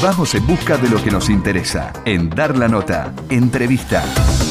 Vamos en busca de lo que nos interesa en Dar la Nota. Entrevista.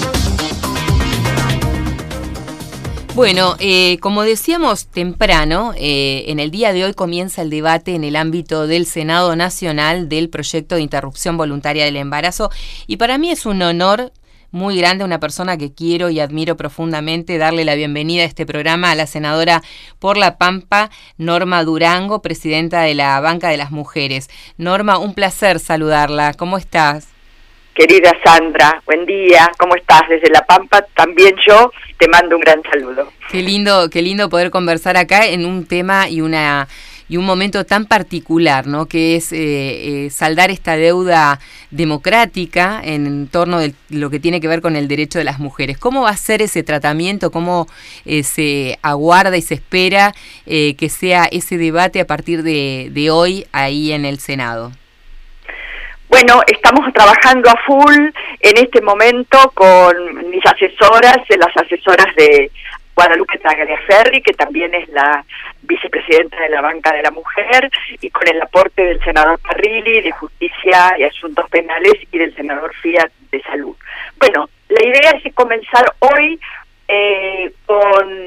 Bueno, como decíamos temprano, en el día de hoy comienza el debate en el ámbito del Senado Nacional del proyecto de interrupción voluntaria del embarazo, y para mí es un honor muy grande, una persona que quiero y admiro profundamente, darle la bienvenida a este programa a la senadora por La Pampa, Norma Durango, presidenta de la Banca de las Mujeres. Norma, un placer saludarla. ¿Cómo estás? Querida Sandra, buen día, ¿cómo estás? Desde La Pampa también yo te mando un gran saludo. Qué lindo poder conversar acá en un tema y un momento tan particular, ¿no? Que es saldar esta deuda democrática en torno de lo que tiene que ver con el derecho de las mujeres. ¿Cómo va a ser ese tratamiento? ¿Cómo se aguarda y se espera que sea ese debate a partir de hoy ahí en el Senado? Bueno, estamos trabajando a full en este momento con mis asesoras, las asesoras de Guadalupe Tagliaferri, que también es la vicepresidenta de la Banca de la Mujer, y con el aporte del senador Parrilli de Justicia y Asuntos Penales y del senador Fiat de Salud. Bueno, la idea es comenzar hoy con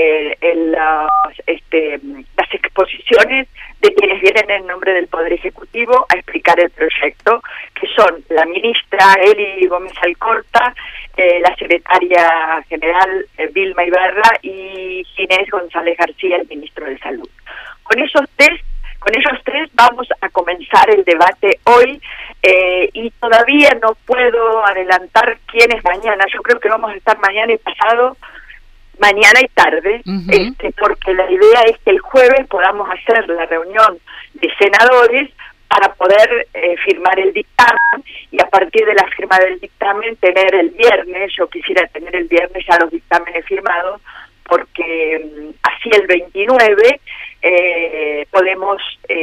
las exposiciones de quienes vienen en nombre del Poder Ejecutivo a explicar el proyecto, que son la ministra Eli Gómez Alcorta, la secretaria general Vilma Ibarra y Ginés González García, el ministro de Salud. Con ellos tres vamos a comenzar el debate hoy, y todavía no puedo adelantar quién es mañana. Yo creo que vamos a estar mañana y pasado, mañana y tarde, porque la idea es que el jueves podamos hacer la reunión de senadores para poder firmar el dictamen, y a partir de la firma del dictamen tener el viernes, yo quisiera tener el viernes ya los dictámenes firmados, porque así el 29 podemos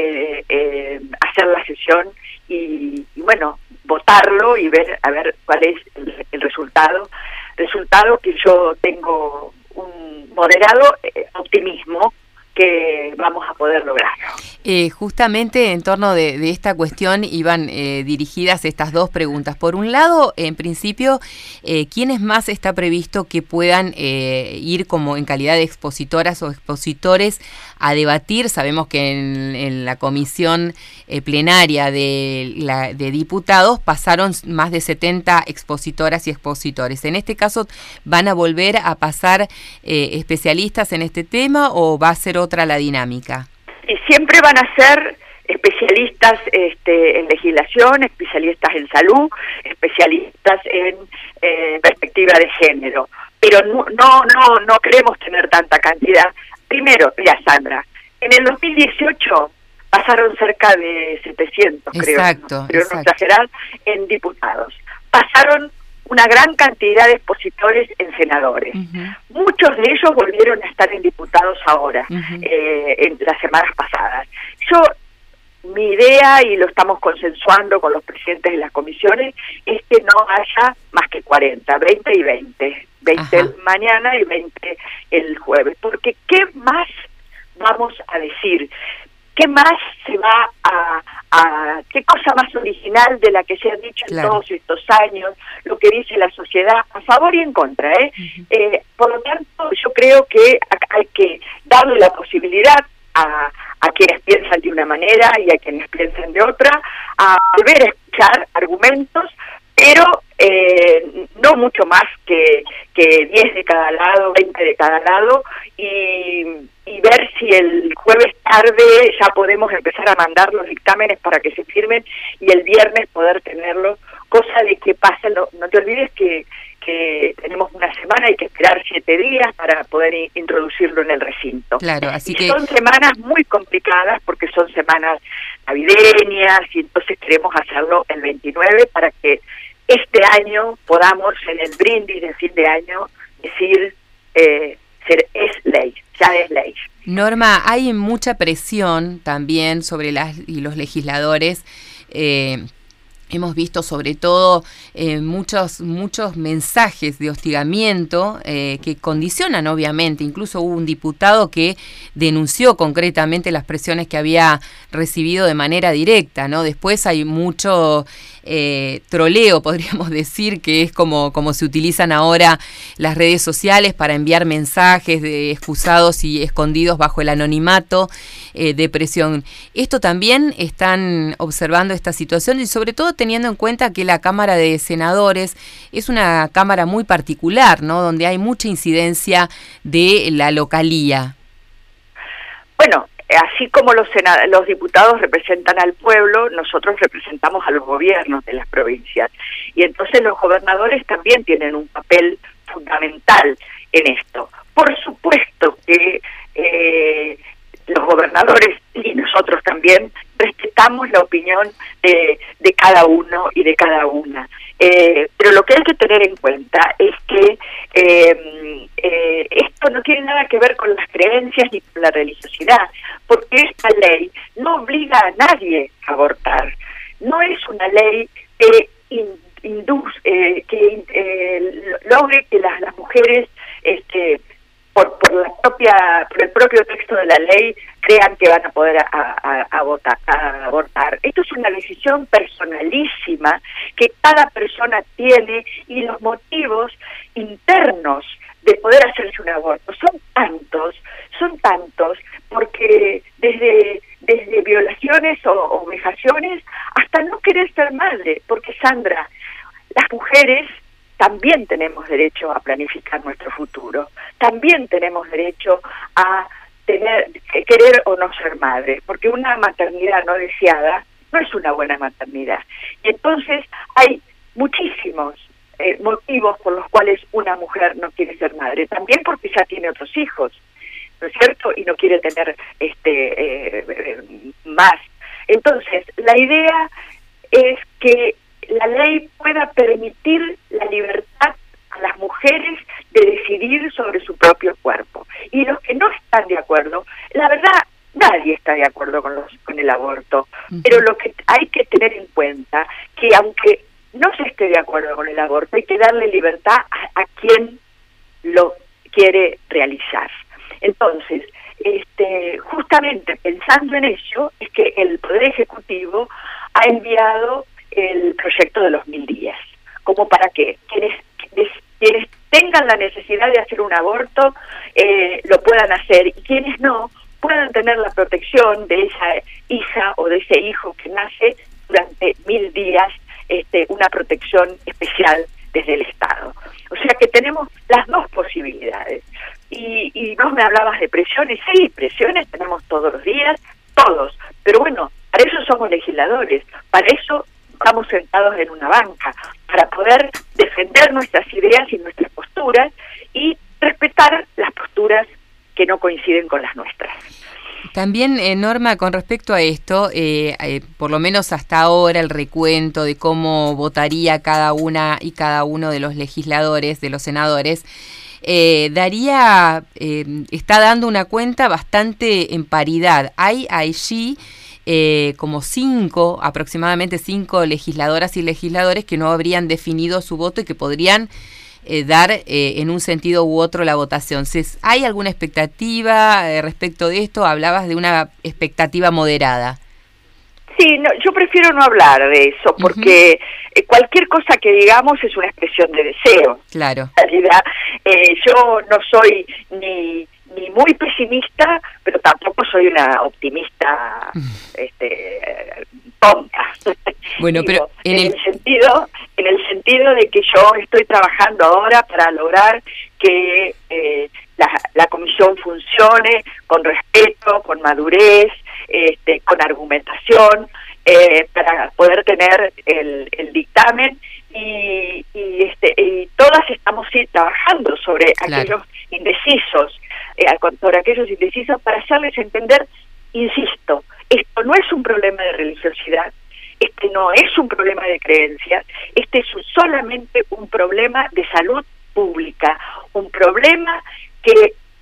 hacer la sesión y bueno, votarlo y ver cuál es el resultado que yo tengo un moderado optimismo que vamos a poder lograr. Justamente en torno de esta cuestión iban dirigidas estas dos preguntas. Por un lado, en principio, ¿quiénes más está previsto que puedan ir como en calidad de expositoras o expositores a debatir? Sabemos que en la comisión plenaria de diputados pasaron más de 70 expositoras y expositores. En este caso, ¿van a volver a pasar especialistas en este tema o va a ser otra la dinámica? Y siempre van a ser especialistas en legislación, especialistas en salud, especialistas en perspectiva de género, pero no queremos tener tanta cantidad. Primero, mira, Sandra, en el 2018 pasaron cerca de 700, exacto, creo, no exagerar, en diputados. Pasaron una gran cantidad de expositores en senadores. Muchos de ellos volvieron a estar en diputados ahora, en las semanas pasadas. Mi idea, y lo estamos consensuando con los presidentes de las comisiones, es que no haya más que 40, 20 y 20. 20 mañana y 20 el jueves. Porque ¿qué más vamos a decir? ¿Qué más se va qué cosa más original de la que se ha dicho en todos estos años, lo que dice la sociedad, a favor y en contra? Por lo tanto, yo creo que hay que darle la posibilidad a quienes piensan de una manera y a quienes piensan de otra, a volver a escuchar argumentos, pero no mucho más que 10 de cada lado, 20 de cada lado, y ver si el jueves tarde ya podemos empezar a mandar los dictámenes para que se firmen y el viernes poder tenerlo, cosa de que pase. No te olvides que tenemos una semana, hay que esperar 7 días para poder introducirlo en el recinto. Claro, así que son semanas muy complicadas porque son semanas navideñas, y entonces queremos hacerlo el 29 para que este año podamos, en el brindis de fin de año, decir es ley, ya es ley. Norma, hay mucha presión también sobre los legisladores hemos visto sobre todo muchos mensajes de hostigamiento que condicionan obviamente. Incluso hubo un diputado que denunció concretamente las presiones que había recibido de manera directa, ¿no? Después hay mucho troleo, podríamos decir, que es como se utilizan ahora las redes sociales para enviar mensajes de excusados y escondidos bajo el anonimato de presión. Esto también están observando esta situación y sobre todo teniendo en cuenta que la Cámara de Senadores es una cámara muy particular, ¿no? Donde hay mucha incidencia de la localía. Bueno, así como los diputados representan al pueblo, nosotros representamos a los gobiernos de las provincias. Y entonces los gobernadores también tienen un papel fundamental en esto. Por supuesto que los gobernadores y nosotros también respetamos la opinión de cada uno y de cada una. Pero lo que hay que tener en cuenta es que esto no tiene nada que ver con las creencias ni con la religiosidad, porque esta ley no obliga a nadie a abortar. No es una ley que logre que las mujeres por el propio texto de la ley crean que van a poder abortar. Esto es una decisión personalísima que cada persona tiene, y los motivos internos de poder hacerse un aborto son tantos, porque desde violaciones o vejaciones hasta no querer ser madre, porque Sandra, las mujeres también tenemos derecho a planificar nuestro futuro, también tenemos derecho a querer o no ser madre, porque una maternidad no deseada no es una buena maternidad. Y entonces hay muchísimos motivos por los cuales una mujer no quiere ser madre, también porque ya tiene otros hijos, ¿no es cierto? Y no quiere tener más. Entonces, la idea es que la ley pueda permitir la libertad a las mujeres de decidir sobre su propio cuerpo. Y los que no están de acuerdo, la verdad, nadie está de acuerdo con el aborto, pero lo que hay que tener en cuenta que aunque no se esté de acuerdo con el aborto, hay que darle libertad a quien lo quiere realizar. Entonces, justamente pensando en ello, es que el Poder Ejecutivo ha enviado el proyecto de los 1000 días, como para que quienes tengan la necesidad de hacer un aborto lo puedan hacer, y quienes no puedan tener la protección de esa hija o de ese hijo que nace durante 1000 días, una protección especial desde el Estado. O sea que tenemos las dos posibilidades. Y vos me hablabas de presiones. Sí, presiones tenemos todos los días, todos, pero bueno, para eso somos legisladores, para eso estamos sentados en una banca, para poder defender nuestras ideas y nuestras posturas y respetar las posturas que no coinciden con las nuestras. También, Norma, con respecto a esto, por lo menos hasta ahora el recuento de cómo votaría cada una y cada uno de los legisladores, de los senadores, está dando una cuenta bastante en paridad. Hay allí como aproximadamente 5 legisladoras y legisladores que no habrían definido su voto y que podrían dar en un sentido u otro la votación. ¿Hay alguna expectativa respecto de esto? Hablabas de una expectativa moderada. Sí, no, yo prefiero no hablar de eso, porque cualquier cosa que digamos es una expresión de deseo. Claro. En realidad, yo no soy ni muy pesimista, pero tampoco soy una optimista tonta. Bueno, pero en el sentido de que yo estoy trabajando ahora para lograr que la comisión funcione con respeto, con madurez, con argumentación, para poder tener el dictamen y todas estamos trabajando sobre aquellos indecisos, para hacerles entender, insisto, esto no es un problema de religiosidad, no es un problema de creencias, es solamente un problema de salud pública, un problema que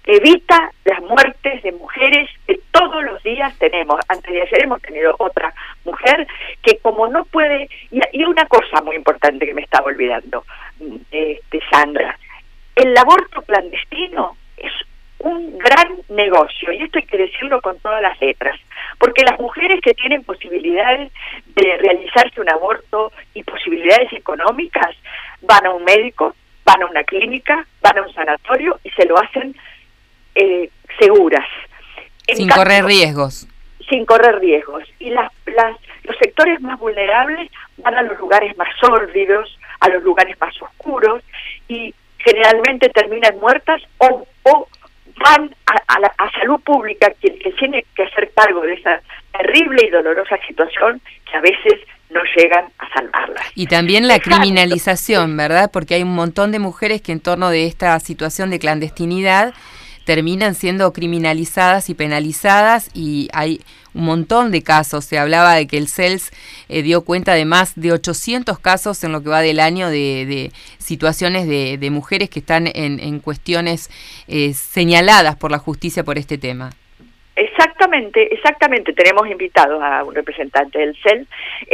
evita las muertes de mujeres que todos los días tenemos. Antes de ayer hemos tenido otra mujer que como no puede, y una cosa muy importante que me estaba olvidando, Sandra, el aborto clandestino es un gran negocio, y esto hay que decirlo con todas las letras, porque las mujeres que tienen posibilidades de realizarse un aborto y posibilidades económicas van a un médico, van a una clínica, van a un sanatorio y se lo hacen seguras. Sin correr riesgos. Sin correr riesgos. Y los sectores más vulnerables van a los lugares más sórdidos, a los lugares más oscuros, y generalmente terminan muertas o van a salud pública, que tiene que hacer cargo de esa terrible y dolorosa situación que a veces no llegan a salvarla. Y también la criminalización, ¿verdad? Porque hay un montón de mujeres que en torno de esta situación de clandestinidad terminan siendo criminalizadas y penalizadas, y hay un montón de casos. Se hablaba de que el CELS dio cuenta de más de 800 casos en lo que va del año de situaciones de mujeres que están en cuestiones señaladas por la justicia por este tema. Exactamente. Tenemos invitados a un representante del CELS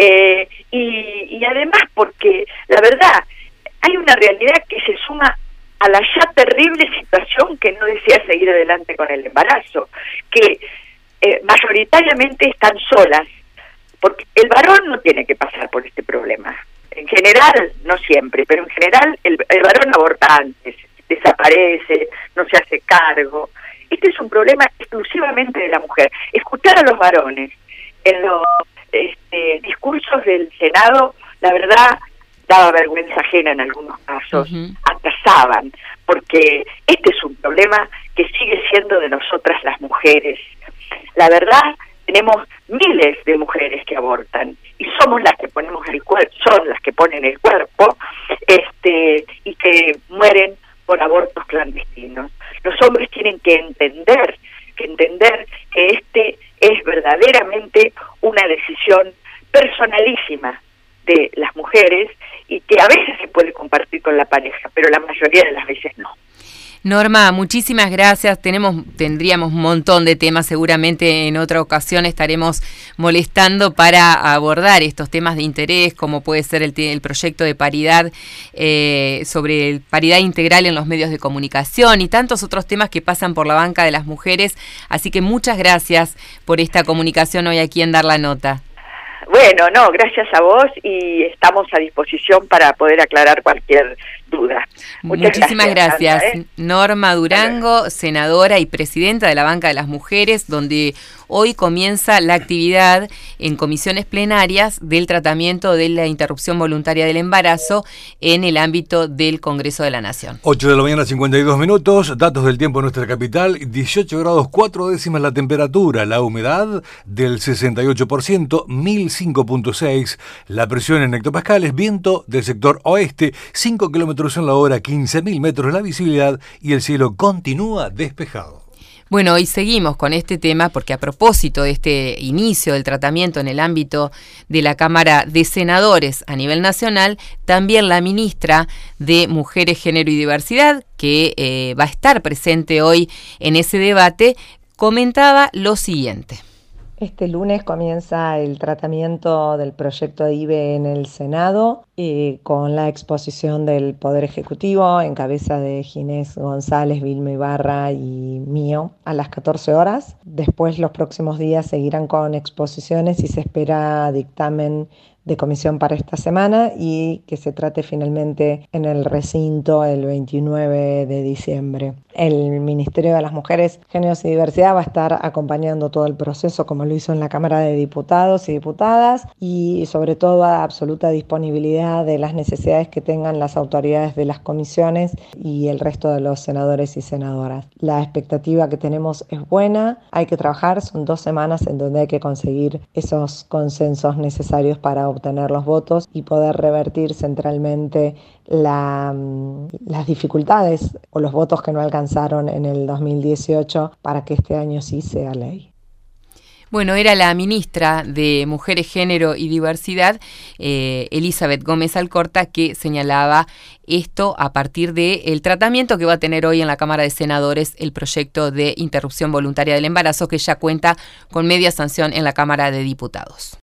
y además porque la verdad hay una realidad que se suma a la ya terrible situación que no desea seguir adelante con el embarazo, que mayoritariamente están solas, porque el varón no tiene que pasar por este problema. En general, no siempre, pero en general el varón aborta antes, desaparece, no se hace cargo. Este es un problema exclusivamente de la mujer. Escuchar a los varones en los discursos del Senado, la verdad, daba vergüenza ajena en algunos casos, atrasaban, porque este es un problema que sigue siendo de nosotras las mujeres. La verdad, tenemos miles de mujeres que abortan y somos las que ponemos el cuerpo, son las que ponen el cuerpo, y que mueren por abortos clandestinos. Los hombres tienen que entender que este es verdaderamente una decisión personalísima de las mujeres y que a veces se puede compartir con la pareja, pero la mayoría de las veces no. Norma, muchísimas gracias. Tendríamos un montón de temas, seguramente en otra ocasión estaremos molestando para abordar estos temas de interés, como puede ser el proyecto de paridad, sobre paridad integral en los medios de comunicación y tantos otros temas que pasan por la banca de las mujeres. Así que muchas gracias por esta comunicación hoy aquí en Dar la Nota. Bueno, gracias a vos y estamos a disposición para poder aclarar cualquier duda. Muchísimas gracias. Sandra, Norma Durango, senadora y presidenta de la Banca de las Mujeres, donde hoy comienza la actividad en comisiones plenarias del tratamiento de la interrupción voluntaria del embarazo en el ámbito del Congreso de la Nación. 8 de la mañana, 52 minutos, datos del tiempo en nuestra capital, 18 grados 4 décimas la temperatura, la humedad del 68%, 1005.6, la presión en hectopascales, viento del sector oeste, 5 kilómetros en la hora, 15.000 metros la visibilidad y el cielo continúa despejado. Bueno, hoy seguimos con este tema porque a propósito de este inicio del tratamiento en el ámbito de la Cámara de Senadores a nivel nacional, también la ministra de Mujeres, Género y Diversidad, que va a estar presente hoy en ese debate, comentaba lo siguiente. Este lunes comienza el tratamiento del proyecto de IVE en el Senado con la exposición del Poder Ejecutivo en cabeza de Ginés González, Vilma Ibarra y mío a las 14 horas. Después los próximos días seguirán con exposiciones y se espera dictamen de comisión para esta semana y que se trate finalmente en el recinto el 29 de diciembre. El Ministerio de las Mujeres, Géneros y Diversidad va a estar acompañando todo el proceso como lo hizo en la Cámara de Diputados y Diputadas y sobre todo a absoluta disponibilidad de las necesidades que tengan las autoridades de las comisiones y el resto de los senadores y senadoras. La expectativa que tenemos es buena, hay que trabajar, son 2 semanas en donde hay que conseguir esos consensos necesarios para obtener los votos y poder revertir centralmente las dificultades o los votos que no alcanzaron en el 2018 para que este año sí sea ley. Bueno, era la ministra de Mujeres, Género y Diversidad, Elizabeth Gómez Alcorta, que señalaba esto a partir del tratamiento que va a tener hoy en la Cámara de Senadores el proyecto de interrupción voluntaria del embarazo, que ya cuenta con media sanción en la Cámara de Diputados.